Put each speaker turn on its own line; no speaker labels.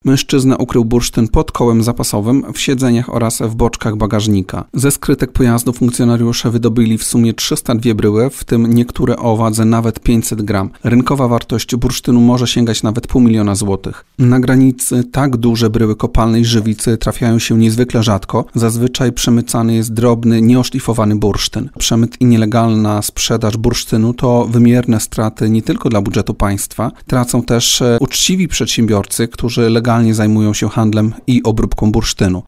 Mężczyzna ukrył bursztyn pod kołem zapasowym, w siedzeniach oraz w boczkach bagażnika. Ze skrytek pojazdu funkcjonariusze wydobyli w sumie 302 bryły, w tym niektóre o wadze nawet 500 gram. Rynkowa wartość bursztynu może sięgać nawet 500 000 złotych. Na granicy tak duże bryły kopalnej żywicy trafiają się niezwykle rzadko. Zazwyczaj przemycany jest drobny, nieoszlifowany bursztyn. Przemyt i nielegalna sprzedaż bursztynu to wymierne straty nie tylko dla budżetu państwa. Tracą też uczciwi przedsiębiorcy, którzy legalnie zajmują się handlem i obróbką bursztynu.